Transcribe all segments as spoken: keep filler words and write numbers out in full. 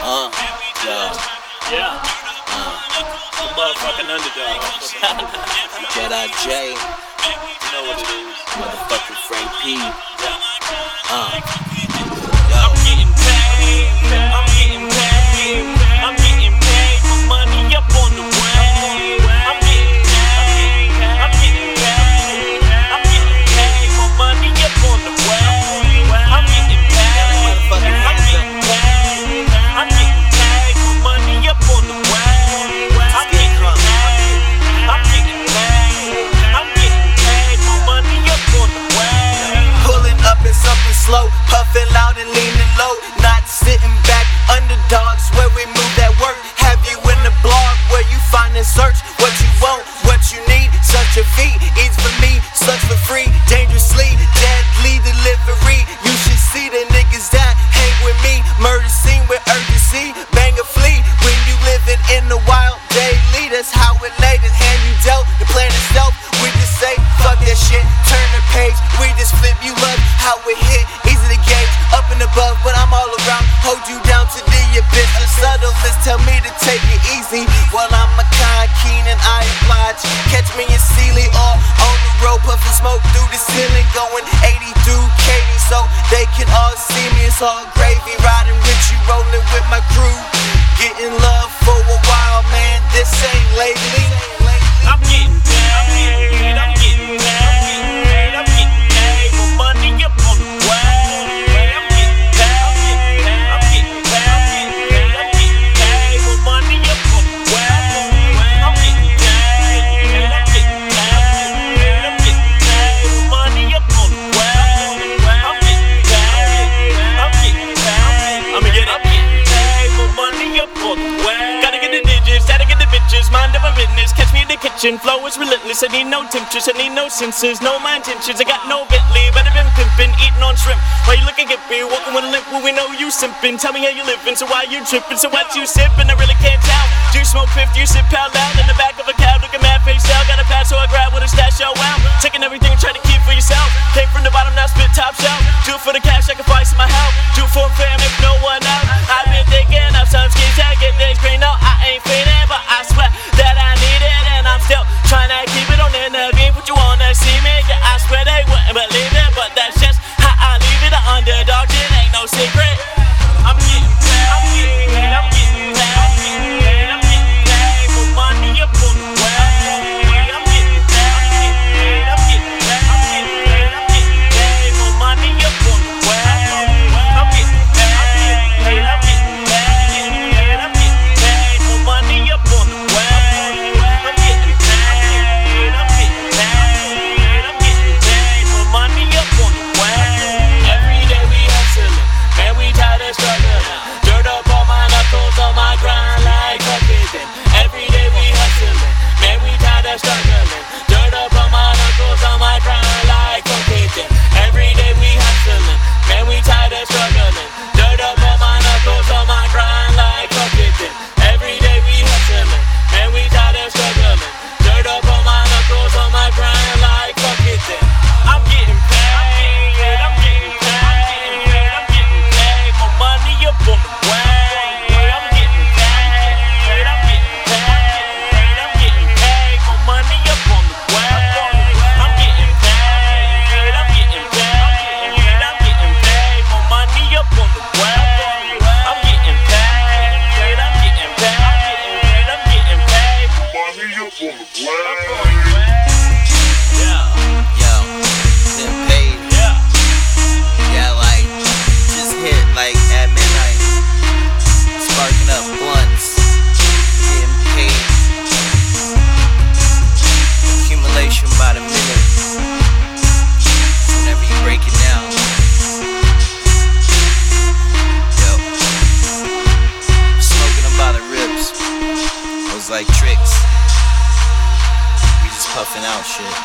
Uh, yeah. Yeah. Uh, The motherfucking underdog. Jedi J, You know what it is. motherfucking Frank P. Uh, I'm getting paid. I'm getting paid. I'm getting paid. My money up on the way. I'm getting paid. I'm getting paid. I'm getting paid. My money up on the way. I'm getting paid. I'm getting paid. I'm getting paid. My money up on the way. I'm getting paid. I'm getting paid. I'm getting paid. My money up on the way. Pulling up in something slow, puffing loud and leaning low, not sitting back. Underdogs where we move that work. Have you in the blog where you find and search what you want, what you need. Such a feat, eats for me, such for free. Dangerously, deadly delivery. You should see the niggas that hang with me. Murder scene with urgency, bang a flea. When you living in the wild daily, that's how it laid. And hand you dealt the plan itself. We just say fuck that shit, turn the page. We just flip you up, how it hit, easy to gauge. Up and above, but I'm all around. Hold you down to the abyss. The subtlest tell me to take it easy. Well, I'm a kind keen and I oblige. Catch me in Sealy or on the road, puffing smoke through the ceiling, going eighty through Katie, so they can all see me. It's all gravy, riding with you, rolling with my crew. Getting love for a while, man. This ain't lately. I'm getting paid, I'm getting paid, I'm getting paid, my money up on the way. I'm getting paid, I'm getting paid, I'm getting paid, my money up on the way. I'm getting paid, I'm getting paid, I'm getting paid, my money up on the way. I'm getting paid, I'm getting paid, I'ma get it. I'm getting paid, my money up on the way. Gotta get the digits, gotta get the bitches, mind over business. Catch me in the kitchen, flow is relentless. I need no temptress, I need no senses, no my intentions. I got no Bentley, better been pimping, eating on shrimp. Why you looking at me, walking with a limp when we know you simping? Tell me how you living, so why you tripping? So what you sipping? I really can't tell. Do you smoke fifty, you sit pal loud in the back of a cab, looking mad face down. Got a pass, so I grab with a stash, yo wow. Taking everything, trying to keep for yourself. Came from the bottom, now spit top shelf. Do it for the cash, sacrifice my help. Do it for a fam, if no one else. I've been thinking of some schemes to get things green. No, I ain't feeling, but I swear that I need it, and I'm still trying to keep it on the game. What you wanna see me? Yeah, I swear they wouldn't believe it, but that's just how I leave it. The underdog shit ain't no secret. I'm getting paid, I'm getting paid, I'm getting paid, I'm getting paid, I'm getting paid, my money up on the way. I'm getting paid, I'm getting paid, I'm getting paid, I'm getting paid, my money up on the way. I'm getting paid, I'm getting paid, I'm getting paid, my money up on the way. I'm getting paid, I'm getting paid, I'm getting paid, my money up on the way. Every day we hustling, man, we tired of struggling. Dirt up on my knuckles on my grind like fucking. Every day we hustling, man, we tired of struggling. Dirt up on my knuckles on my grind like fucking. Every day we hustling, man, we tired of struggling. Dirt up on my knuckles on my grind like fucking. Every day we hustling, man, we tired of struggling. Dirt up on my knuckles on my grind like fucking. I'm getting paid, I'm getting paid, I'm getting paid, my money up on the way. I'm getting paid, I'm getting paid, I'm getting paid, my money up on the way. I'm getting paid, I'm getting paid, I'm getting paid, my money up on the way. I'm getting paid, I'm getting paid, I'm getting paid, money up on the way. Yeah, yo, getting paid. yeah. Yeah, like, just hit like at midnight. Sparking up blunts. Getting paid. Accumulation by the minute. Whenever you break it down. Yo. Smoking them by the ribs. Those like tricks. We just puffing out shit.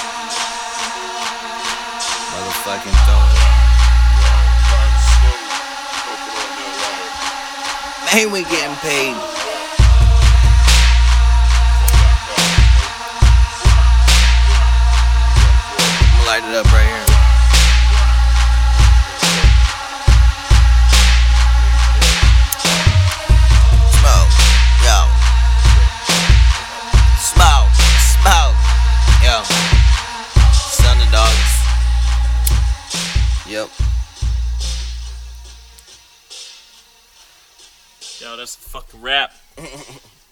Motherfucking throwing. Man, we getting paid. I'ma light it up right here. Yep. Yo, that's a fucking rap.